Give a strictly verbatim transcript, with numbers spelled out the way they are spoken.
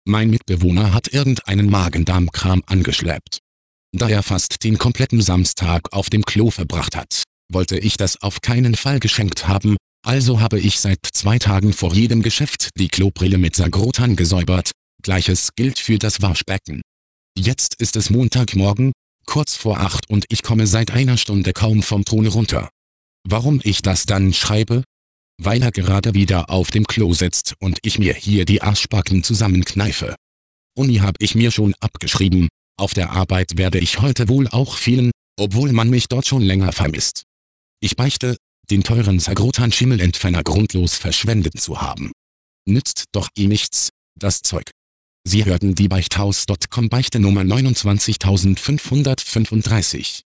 Mein Mitbewohner hat irgendeinen Magen-Darm-Kram angeschleppt. Da er fast den kompletten Samstag auf dem Klo verbracht hat, wollte ich das auf keinen Fall geschenkt haben, also habe ich seit zwei Tagen vor jedem Geschäft die Klobrille mit Sagrotan gesäubert. Gleiches gilt für das Waschbecken. Jetzt ist es Montagmorgen, kurz vor acht, und ich komme seit einer Stunde kaum vom Thron runter. Warum ich das dann schreibe? Weil er gerade wieder auf dem Klo sitzt und ich mir hier die Arschbacken zusammenkneife. Uni hab ich mir schon abgeschrieben, auf der Arbeit werde ich heute wohl auch fehlen, obwohl man mich dort schon länger vermisst. Ich beichte, den teuren Sagrotan-Schimmelentferner grundlos verschwendet zu haben. Nützt doch eh nichts, das Zeug. Sie hörten die Beichthaus Punkt com Beichte Nummer neunundzwanzigtausendfünfhundertfünfunddreißig.